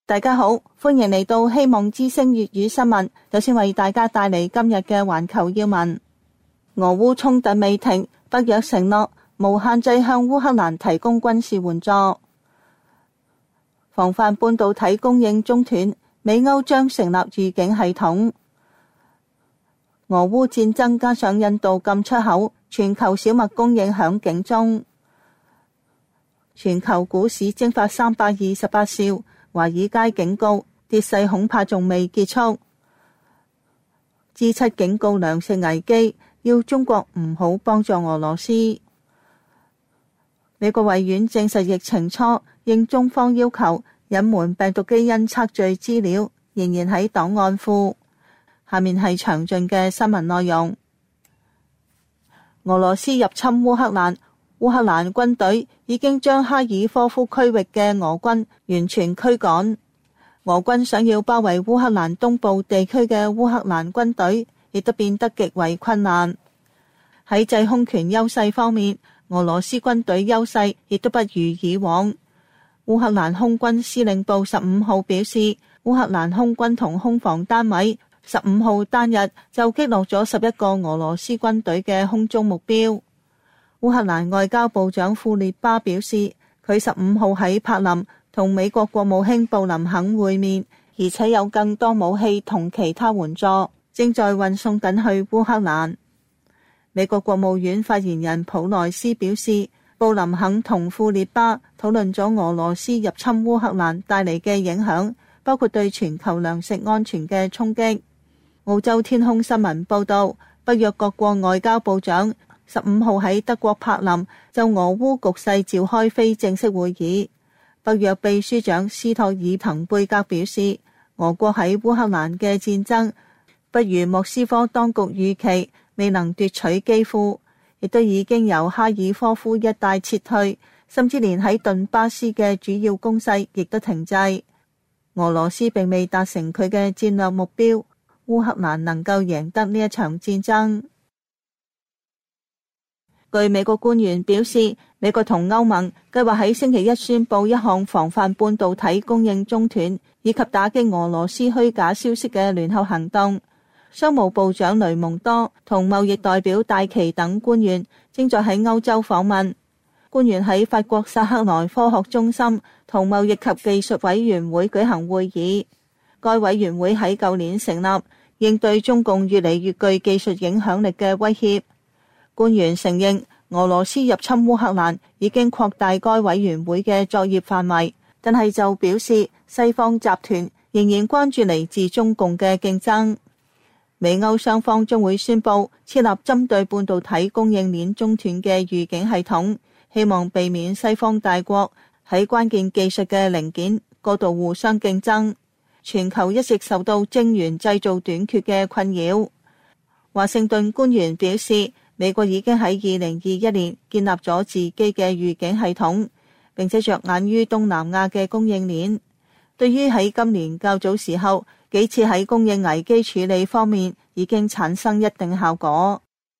大家好，歡迎嚟到希望之聲粵語新聞。首先為大家帶嚟今日嘅環球要聞。俄烏衝突未停，北約承諾無限制向烏克蘭提供軍事援助。防範半導體供應中斷，美歐將成立預警系統。俄烏戰爭加上印度禁出口，全球小麥供應響警中。全球股市蒸發328兆，華爾街警告跌勢恐怕仲未結束。G7警告糧食危機，要中國唔好幫助俄羅斯。美國衛院證實疫情初應中方要求隱瞞病毒基因測序資料，仍然喺檔案庫。下面係詳盡嘅新聞內容。俄羅斯入侵烏克蘭，烏克蘭軍隊已經將哈爾科夫區域嘅俄軍完全驅趕。俄軍想要包圍烏克蘭東部地區嘅烏克蘭軍隊，亦都變得極為困難。喺制空權優勢方面，俄羅斯軍隊優勢亦都不如以往。烏克蘭空軍司令部15號表示，烏克蘭空軍同空防單位15號單日就擊落咗11個俄羅斯軍隊嘅空中目標。烏克蘭外交部長庫列巴表示，佢15號喺柏林同美國國務卿布林肯會面，而且有更多武器同其他援助正在運送緊去烏克蘭。美國國務院發言人普萊斯表示，布林肯同庫列巴討論咗俄羅斯入侵烏克蘭帶嚟嘅影響，包括對全球糧食安全嘅衝擊。澳洲天空新聞報道，北約各國外交部長15號喺德國柏林就俄烏局勢召開非正式會議。北約秘書長斯托爾滕貝格表示，俄國喺烏克蘭嘅戰爭不如莫斯科當局預期，未能奪取基輔，亦都已經由哈爾科夫一帶撤退，甚至連喺頓巴斯嘅主要攻勢亦都停滯。俄羅斯並未達成佢嘅戰略目標，烏克蘭能夠贏得呢一場戰爭。據美國官員表示，美國同歐盟計劃喺星期一宣布一項防範半導體供應中斷以及打擊俄羅斯虛假消息嘅聯合行動。商務部長雷蒙多同貿易代表戴琪等官員正在喺歐洲訪問。官員喺法國薩克萊科學中心同貿易及技術委員會舉行會議。該委員會喺舊年成立，應對中共越嚟越具技術影響力嘅威脅。官員承認俄羅斯入侵烏克蘭已經擴大該委員會嘅作業範圍，但係就表示西方集團仍然關注嚟自中共嘅競爭。美歐雙方將會宣布設立針對半導體供應鏈中斷嘅預警系統，希望避免西方大國喺關鍵技術嘅零件過度互相競爭。全球一直受到晶圓製造短缺嘅困擾。華盛頓官員表示，美國已經喺2021年建立咗自己嘅預警系統，並且着眼於東南亞嘅供應鏈。對於喺今年較早時候幾次喺供應危機處理方面已經產生一定效果。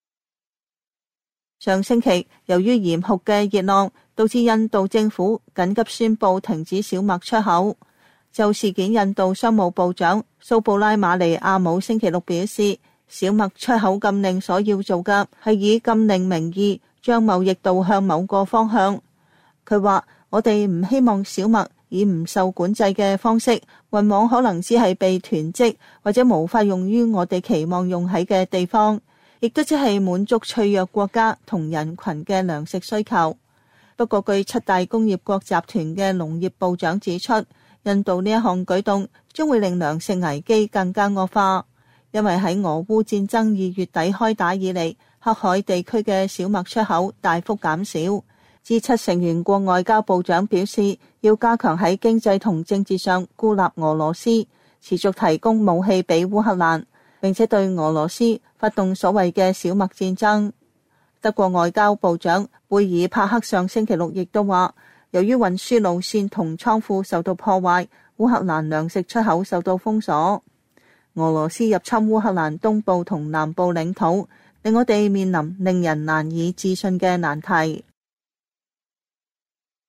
上星期，由於嚴酷嘅熱浪，導致印度政府緊急宣布停止小麥出口。就事件，印度商務部長蘇布拉馬尼亞姆星期六表示，小麥出口禁令所要做嘅係以禁令名義將貿易導向某個方向。佢話：我哋唔希望小麥以唔受管制嘅方式運往可能只係被囤積或者無法用於我哋期望用喺嘅地方，亦都只係滿足脆弱國家同人群嘅糧食需求。不過，據7大工業國集團嘅農業部長指出，印度呢一項舉動將會令糧食危機更加惡化，因為喺俄烏戰爭2月底開打以嚟，黑海地區嘅小麥出口大幅減少。G7成員國外交部長表示，要加強喺經濟同政治上孤立俄羅斯，持續提供武器俾烏克蘭，並且對俄羅斯發動所謂嘅小麥戰爭。德國外交部長貝爾帕克上星期六亦都話，由於運輸路線同倉庫受到破壞，烏克蘭糧食出口受到封鎖。俄羅斯入侵烏克蘭東部同南部領土，令我哋面臨令人難以置信嘅難題。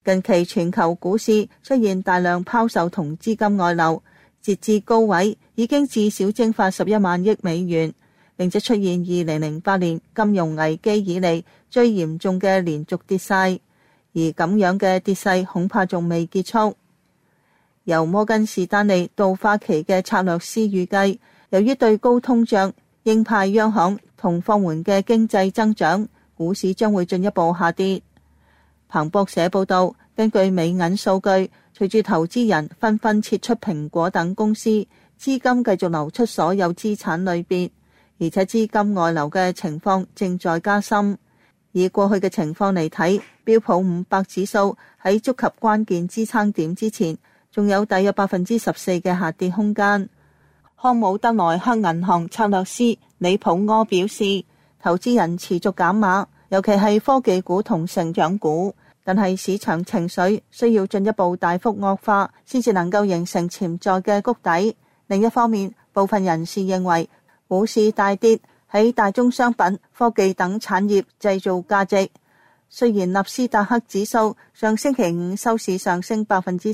近期全球股市出現大量拋售同資金外流，截至高位已經至少蒸發11萬億美元，並且出現2008年金融危機以嚟最嚴重嘅連續跌勢，而咁樣嘅跌勢恐怕仲未結束。由摩根士丹利到花旗嘅策略師預計，由於對高通脹、鷹派央行同放緩嘅經濟增長，股市將會進一步下跌。彭博社報道，根據美銀數據，隨住投資人紛紛撤出蘋果等公司，資金繼續流出所有資產類別，而且資金外流嘅情況正在加深。以過去嘅情況嚟睇，標普500指數喺觸及關鍵支撐點之前，仲有大約14%嘅下跌空間。康姆德萊克銀行策略師李普柯表示，投資人持續減碼，尤其係科技股同成長股，但係市場情緒需要進一步大幅惡化，先至能夠形成潛在嘅谷底。另一方面，部分人士認為股市大跌喺大宗商品、科技等產業製造價值。雖然納斯達克指數上星期五收市上升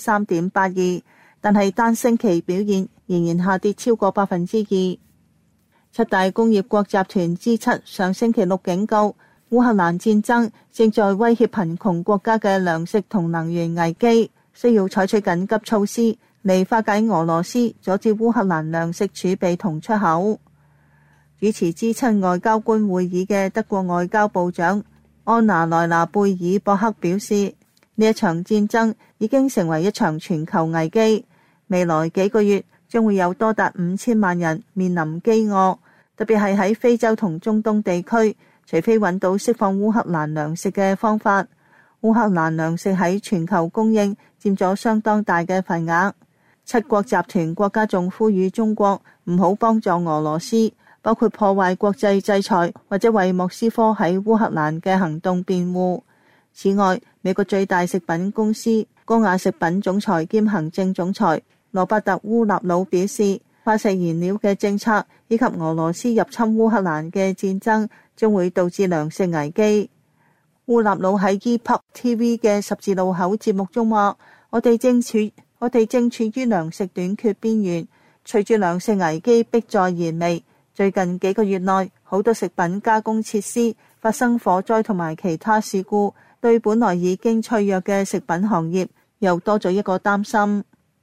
3.82%，但係單星期表現仍然下跌超過2%。七大工業國集團之七上星期六警告，烏克蘭戰爭正在威脅貧窮國家嘅糧食同能源危機，需要採取緊急措施嚟化解俄羅斯阻止烏克蘭糧食儲備同出口。主持之七外交官會議嘅德國外交部長安娜萊拿貝爾博克表示，呢一場戰爭已經成為一場全球危機，未來幾個月將會有多達5000萬人面臨飢餓，特別係喺非洲同中東地區，除非揾到釋放烏克蘭糧食嘅方法。烏克蘭糧食喺全球供應佔咗相當大嘅份額。七國集團國家仲呼籲中國唔好幫助俄羅斯，包括破壞國際制裁或者為莫斯科喺烏克蘭嘅行動辯護。此外，美國最大食品公司高雅食品總裁兼行政總裁羅伯特烏納魯表示，化石燃料嘅政策以及俄羅斯入侵烏克蘭嘅戰爭將會導致糧食危機。烏納魯喺 Epoch TV 嘅十字路口節目中話，我哋正處於糧食短缺邊緣，隨住糧食危機迫在眉睫，最近幾個月內好多食品加工設施發生火災同埋其他事故，對本來已經脆弱嘅食品行業又多咗一個擔心。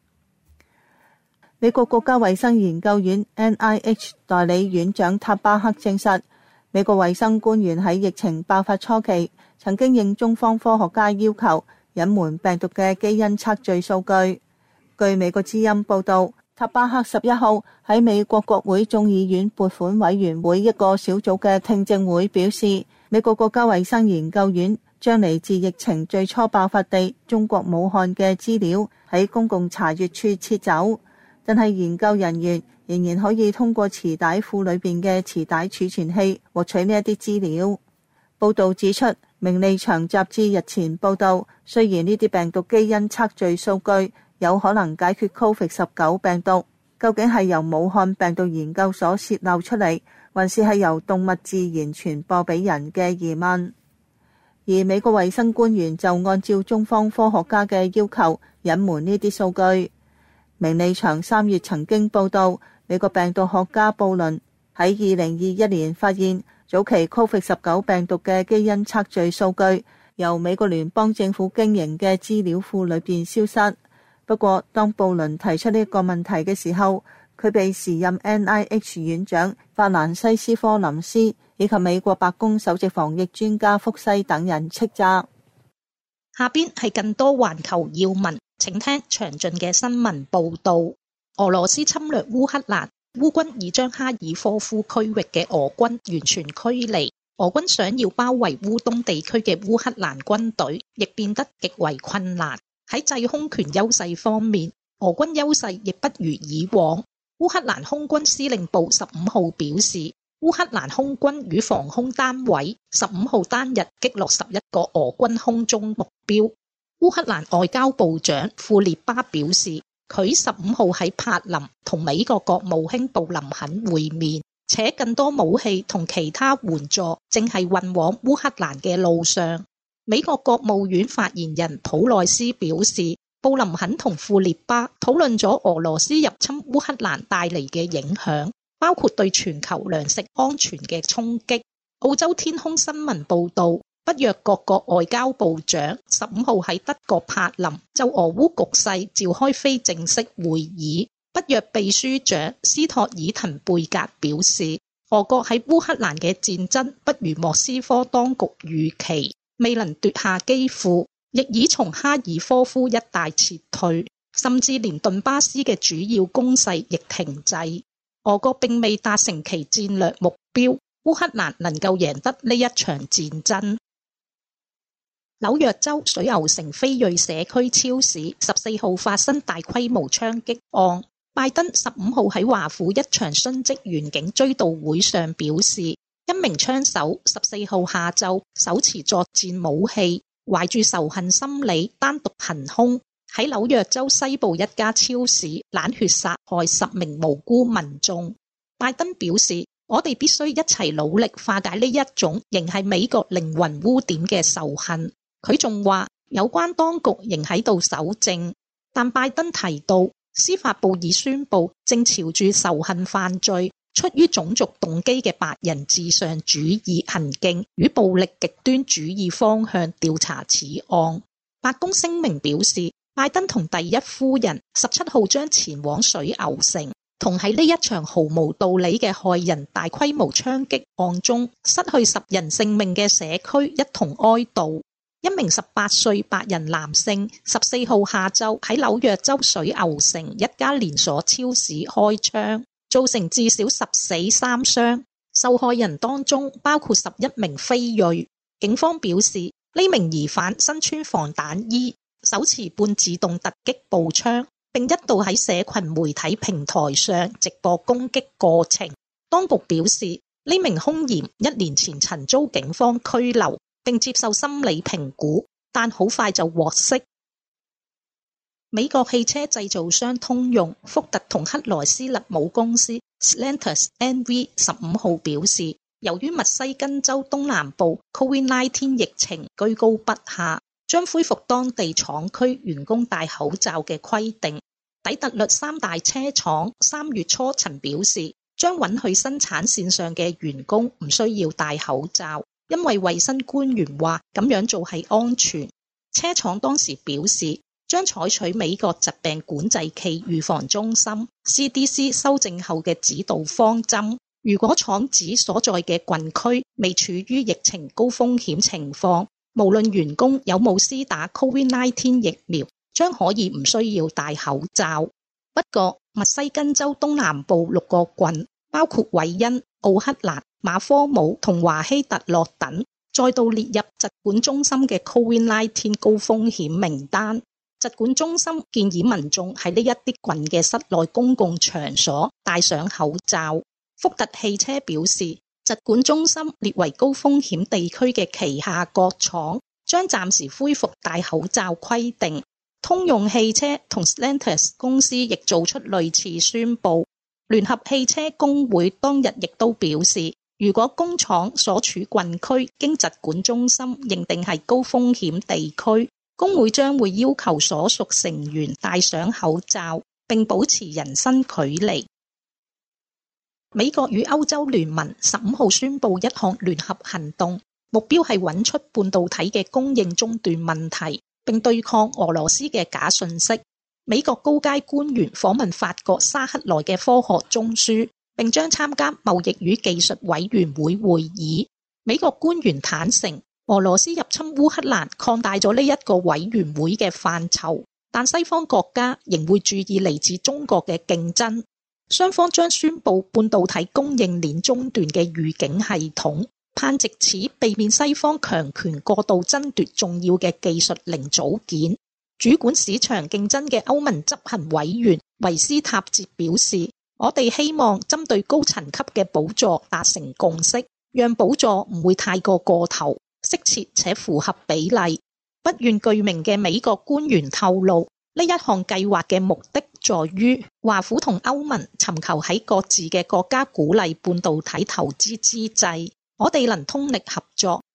美國國家衛生研究院 NIH 代理院長塔巴克證實，美國衛生官員喺疫情爆發初期曾經應中方科學家要求隱瞞病毒嘅基因測序數據。據美國之音報道，塔巴克11號喺美國國會眾議院撥款委員會一個小組嘅聽證會表示，美國國家衛生研究院將嚟自疫情最初爆發地中國武漢嘅資料喺公共查閱處撤走，但係研究人員仍然可以通過磁帶庫裏邊嘅磁帶儲存器獲取呢一啲資料。報道指出，明利場雜誌日前報道，雖然呢啲病毒基因測序數據有可能解決 COVID-19 病毒，究竟係由武漢病毒研究所洩漏出嚟，還是係由動物自然傳播俾人嘅疑問。而美國衛生官員就按照中方科學家嘅要求隱瞞呢啲數據。明利場3月曾經報道，美國病毒學家布倫喺2021年發現早期 COVID-19 病毒嘅基因測序數據由美國聯邦政府經營嘅資料庫裏邊消失。不過，當布倫提出呢個問題嘅時候，佢被時任 NIH 院長法蘭西斯科林斯以及美國白宮首席防疫專家福西等人斥責。 下邊係更多環球要聞，請聽詳盡嘅新聞報導。俄羅斯侵略烏克蘭，烏軍已將哈爾科夫區域嘅俄軍完全驅離。俄軍想要包圍烏東地區嘅烏克蘭軍隊，亦變得極為困難。喺制空權優勢方面，俄軍優勢亦不如以往。烏克蘭空軍司令部15號表示，烏克蘭空軍與防空單位15號單日擊落11個俄軍空中目標。烏克蘭外交部長庫列巴表示，佢15號喺柏林同美國國務卿布林肯會面，且更多武器同其他援助正係運往烏克蘭嘅路上。 美國國務院發言人普內斯表示，布林肯同庫列巴討論咗俄羅斯入侵烏克蘭帶嚟嘅影響，包括對全球糧食安全嘅衝擊。澳洲天空新聞報道，北約各國外交部長15號喺德國柏林就俄烏局勢召開非正式會議。北約秘書長斯托爾滕貝格表示，俄國喺烏克蘭嘅戰爭不如莫斯科當局預期，未能奪下基輔，亦已從哈爾科夫一帶撤退，甚至連頓巴斯嘅主要攻勢亦停滯。俄國並未達成其戰略目標，烏克蘭能夠贏得呢一場戰爭。紐約州水牛城非裔社區超市14號發生大規模槍擊案。拜登15號喺華府一場殉職員警追悼會上表示，一名槍手14號下晝手持作戰武器，懷住仇恨心理單獨行兇，喺紐約州西部一家超市冷血殺害10名無辜民眾。拜登表示，我哋必須一齊努力化解呢一種仍係美國靈魂污點嘅仇恨。佢仲話，有關當局仍喺度搜證，但拜登提到，司法部已宣布正朝住仇恨犯罪、出於種族動機嘅白人至上主義行徑與暴力極端主義方向調查此案。白宮聲明表示，拜登同第一夫人17號將前往水牛城，同喺呢一場毫無道理嘅害人大規模槍擊案中失去10人性命嘅社區一同哀悼。一名18歲白人男性14號下晝喺紐約州水牛城一家連鎖超市開槍，造成至少10死3傷。受害人當中包括11名非裔。警方表示，呢名疑犯身穿防彈衣，手持半自動突擊步槍，並一度喺社群媒體平台上直播攻擊過程。當局表示，呢名兇嫌1年前曾遭警方拘留，並接受心理評估，但好快就獲釋。美國汽車製造商通用、福特同克萊斯勒母公司 Stellantis NV 15號表示，由於密西根州東南部 COVID-19 疫情居高不下，將恢復當地廠區員工戴口罩嘅規定。底特律3大車廠3月初曾表示，將允許生產線上嘅員工唔需要戴口罩，因為衛生官員話咁樣做係安全。車廠當時表示，將採取美國疾病管制暨預防中心 CDC 修正後嘅指導方針。如果廠址所在嘅郡區未處於疫情高風險情況，無論員工有冇施打 COVID-19 疫苗，將可以唔需要戴口罩。不過，密西根州東南部6個郡，包括韋恩、奧克蘭、馬科姆同華希特洛等，再度列入疾管中心嘅 COVID-19 高風險名單。疾管中心建議民眾喺呢一啲郡嘅室內公共場所戴上口罩。福特汽車表示，疾管中心列為高風險地區嘅旗下各廠將暫時恢復戴口罩規定。通用汽車同 Stellantis 公司亦做出類似宣佈。聯合汽車工會當日亦都表示，如果工廠所處郡區經疾管中心認定係高風險地區，工會將會要求所屬成員戴上口罩並保持人身距離。美國與歐洲聯盟15號宣布一項聯合行動，目標係揾出半導體嘅供應中斷問題，並對抗俄羅斯嘅假訊息。美國高階官員訪問法國沙克萊嘅科學中樞，並將參加貿易與技術委員會會議。美國官員坦承，俄羅斯入侵烏克蘭擴大咗呢一個委員會嘅範疇，但西方國家仍會注意嚟自中國嘅競爭。雙方將宣布半導體供應鏈中斷嘅預警系統，盼藉此避免西方強權過度爭奪重要嘅技術零組件。主管市場競爭嘅歐盟執行委員維斯塔捷表示，我哋希望針對高層級嘅補助達成共識，讓補助唔會太過頭，適切且符合比例。不願具名嘅美國官員透露，呢一項計劃嘅目的在於華府同歐盟尋求喺各自嘅國家鼓勵半導體投資之際，我哋能通力合作，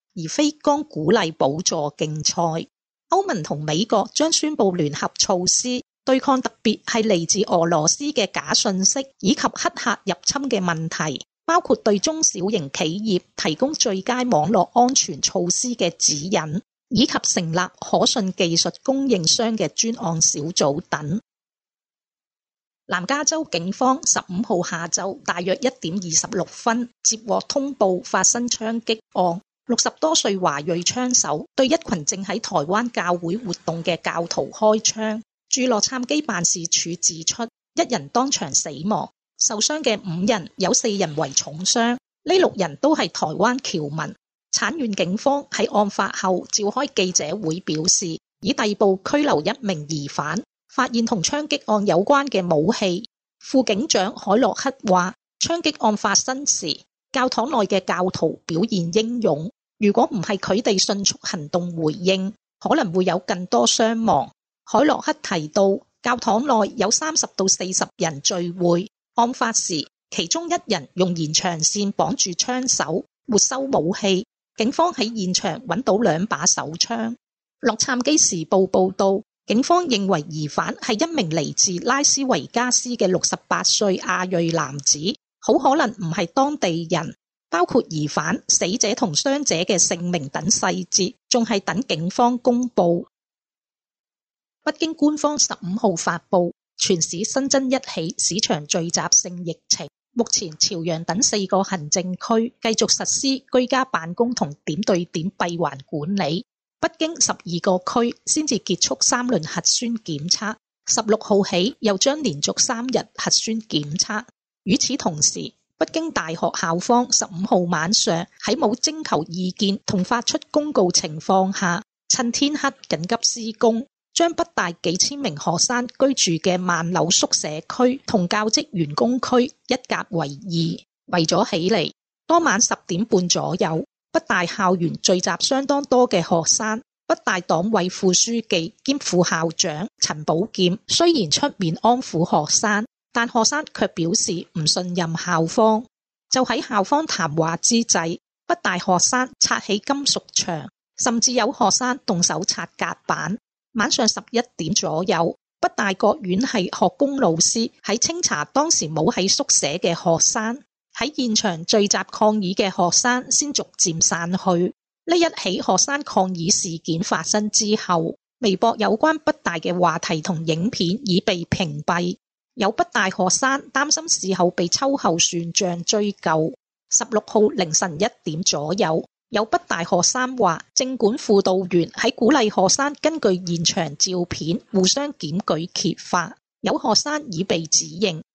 而非剛鼓勵補助競賽。歐盟同美國將宣布聯合措施，對抗特別係嚟自俄羅斯嘅假訊息以及黑客入侵嘅問題，包括對中小型企業提供最佳網絡安全措施嘅指引，以及成立可信技術供應商嘅專案小組等。南加州警方15號下晝大約1點26分接獲通報發生槍擊案，60多歲華裔槍手對一群正喺台灣教會活動嘅教徒開槍。駐洛杉磯辦事處指出，1人當場死亡，受傷嘅5人有4人為重傷，呢6人都係台灣僑民。產院警方喺案發後召開記者會表示，已逮捕拘留1名疑犯，發現同槍擊案有關嘅武器。副警長海洛克話，槍擊案發生時，教堂內嘅教徒表現英勇，如果唔係佢哋迅速行動回應，可能會有更多傷亡。海洛克提到，教堂內有30到40人聚會，案發時其中1人用延長線綁住槍手，沒收武器。警方喺現場揾到2把手槍。洛杉磯時報報道，警方認為疑犯係一名嚟自拉斯維加斯嘅68歲亞裔男子，好可能唔係當地人。包括疑犯、死者同傷者嘅姓名等細節，仲係等警方公佈。北京官方15號發布，全市新增1起市場聚集性疫情。目前朝陽等4個行政區繼續實施居家辦公同點對點閉環管理。北京12個區先至結束3輪核酸檢測，16號起又將連續3日核酸檢測。與此同時，北京大學校方15號晚上喺冇徵求意見同發出公告情況下，趁天黑緊急施工，將北大幾千名學生居住嘅萬柳宿舍區同教職員工區一格為2。為咗起嚟，當晚10點半左右，北大校園聚集相當多嘅學生。北大黨委副書記兼副校長陳寶劍雖然出面安撫學生，但學生卻表示唔信任校方。就喺校方談話之際，北大學生拆起金屬牆，甚至有學生動手拆隔板。晚上11點左右，北大國院系學工老師喺清查當時冇喺宿舍嘅學生，喺現場聚集抗議嘅學生先逐漸散去。呢一起學生抗議事件發生之後，微博有關北大嘅話題同影片已被屏蔽。有北大學生擔心事後被秋後算賬追究。16號凌晨1點左右，有北大學生話，政管輔導員喺鼓勵學生根據現場照片互相檢舉揭發，有學生已被指認。